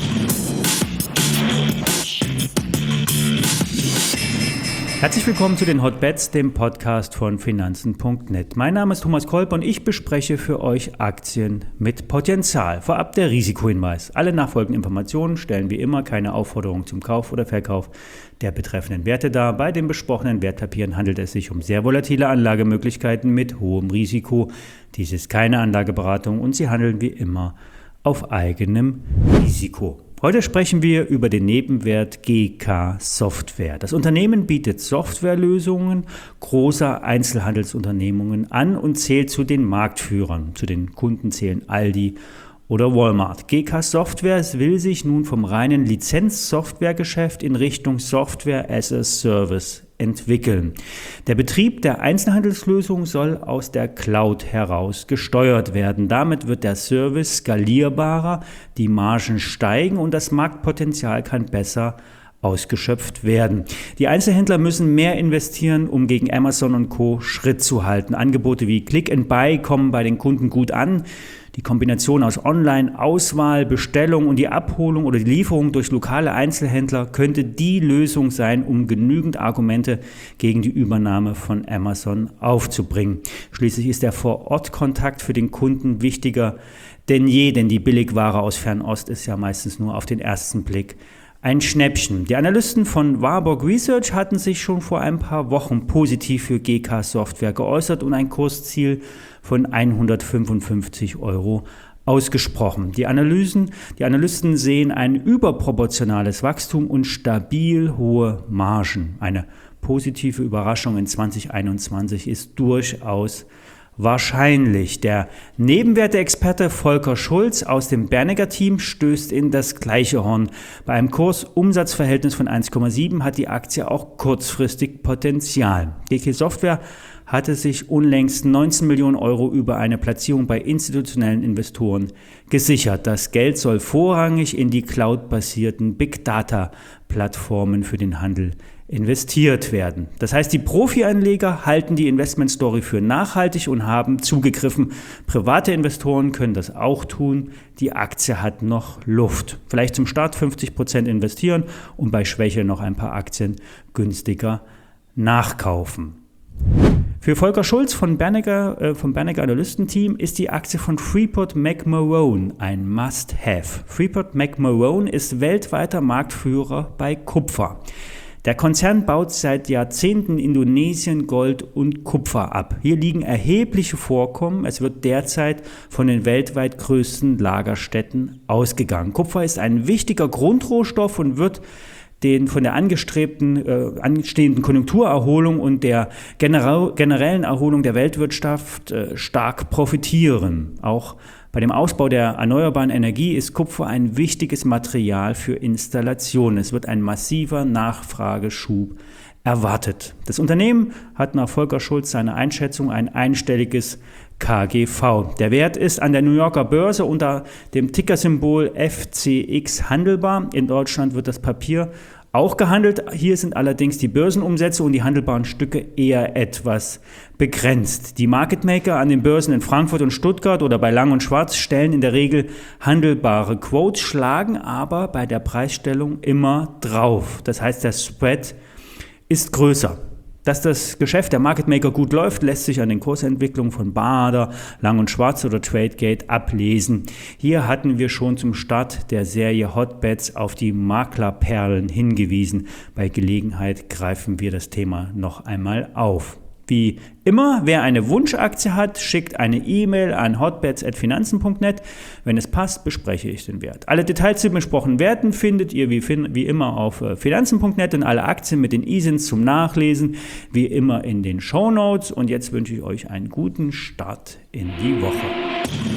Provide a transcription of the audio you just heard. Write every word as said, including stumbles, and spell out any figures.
Herzlich willkommen zu den Hotbets, dem Podcast von Finanzen Punkt net. Mein Name ist Thomas Kolb und ich bespreche für euch Aktien mit Potenzial. Vorab der Risikohinweis. Alle nachfolgenden Informationen stellen wie immer keine Aufforderung zum Kauf oder Verkauf der betreffenden Werte dar. Bei den besprochenen Wertpapieren handelt es sich um sehr volatile Anlagemöglichkeiten mit hohem Risiko. Dies ist keine Anlageberatung und sie handeln wie immer auf eigenem Risiko. Heute sprechen wir über den Nebenwert G K Software. Das Unternehmen bietet Softwarelösungen großer Einzelhandelsunternehmungen an und zählt zu den Marktführern. Zu den Kunden zählen Aldi oder Walmart. G K Software will sich nun vom reinen Lizenz-Softwaregeschäft in Richtung Software as a Service entwickeln. Der Betrieb der Einzelhandelslösung soll aus der Cloud heraus gesteuert werden. Damit wird der Service skalierbarer, die Margen steigen und das Marktpotenzial kann besser ausgeschöpft werden. Die Einzelhändler müssen mehr investieren, um gegen Amazon und Co. Schritt zu halten. Angebote wie Click and Buy kommen bei den Kunden gut an. Die Kombination aus Online, Auswahl, Bestellung und die Abholung oder die Lieferung durch lokale Einzelhändler könnte die Lösung sein, um genügend Argumente gegen die Übernahme von Amazon aufzubringen. Schließlich ist der Vor-Ort-Kontakt für den Kunden wichtiger denn je, denn die Billigware aus Fernost ist ja meistens nur auf den ersten Blick ein Schnäppchen. Die Analysten von Warburg Research hatten sich schon vor ein paar Wochen positiv für G K Software geäußert und ein Kursziel von hundertfünfundfünfzig Euro ausgesprochen. Die Analysen, die Analysten sehen ein überproportionales Wachstum und stabil hohe Margen. Eine positive Überraschung in zwanzig einundzwanzig ist durchaus wahrscheinlich. Der Nebenwerte-Experte Volker Schulz aus dem Bernecker Team stößt in das gleiche Horn. Bei einem Kurs-Umsatz-Verhältnis von eins Komma sieben hat die Aktie auch kurzfristig Potenzial. G K Software hatte sich unlängst neunzehn Millionen Euro über eine Platzierung bei institutionellen Investoren gesichert. Das Geld soll vorrangig in die cloud-basierten Big-Data-Plattformen für den Handel investiert werden. Das heißt, die Profi-Anleger halten die Investment-Story für nachhaltig und haben zugegriffen. Private Investoren können das auch tun. Die Aktie hat noch Luft. Vielleicht zum Start fünfzig Prozent investieren und bei Schwäche noch ein paar Aktien günstiger nachkaufen. Für Volker Schulz von Bernecker, äh, vom Bernecker Analystenteam ist die Aktie von Freeport-McMoRan ein Must-Have. Freeport-McMoRan ist weltweiter Marktführer bei Kupfer. Der Konzern baut seit Jahrzehnten Indonesien Gold und Kupfer ab. Hier liegen erhebliche Vorkommen. Es wird derzeit von den weltweit größten Lagerstätten ausgegangen. Kupfer ist ein wichtiger Grundrohstoff und wird den von der angestrebten, äh, anstehenden Konjunkturerholung und der generell, generellen Erholung der Weltwirtschaft äh, stark profitieren. Auch bei dem Ausbau der erneuerbaren Energie ist Kupfer ein wichtiges Material für Installationen. Es wird ein massiver Nachfrageschub erwartet. Das Unternehmen hat nach Volker Schulz seiner Einschätzung ein einstelliges K G V. Der Wert ist an der New Yorker Börse unter dem Tickersymbol F C X handelbar. In Deutschland wird das Papier auch gehandelt. Hier sind allerdings die Börsenumsätze und die handelbaren Stücke eher etwas begrenzt. Die Market Maker an den Börsen in Frankfurt und Stuttgart oder bei Lang und Schwarz stellen in der Regel handelbare Quotes, schlagen aber bei der Preisstellung immer drauf. Das heißt, der Spread ist größer. Dass das Geschäft der Market Maker gut läuft, lässt sich an den Kursentwicklungen von Bader, Lang und Schwarz oder Tradegate ablesen. Hier hatten wir schon zum Start der Serie Hotbets auf die Maklerperlen hingewiesen. Bei Gelegenheit greifen wir das Thema noch einmal auf. Wie immer, wer eine Wunschaktie hat, schickt eine E-Mail an hotbets at finanzen punkt net. Wenn es passt, bespreche ich den Wert. Alle Details zu den besprochenen Werten findet ihr wie, wie immer auf finanzen punkt net und alle Aktien mit den I S I Ns zum Nachlesen wie immer in den Shownotes. Und jetzt wünsche ich euch einen guten Start in die Woche.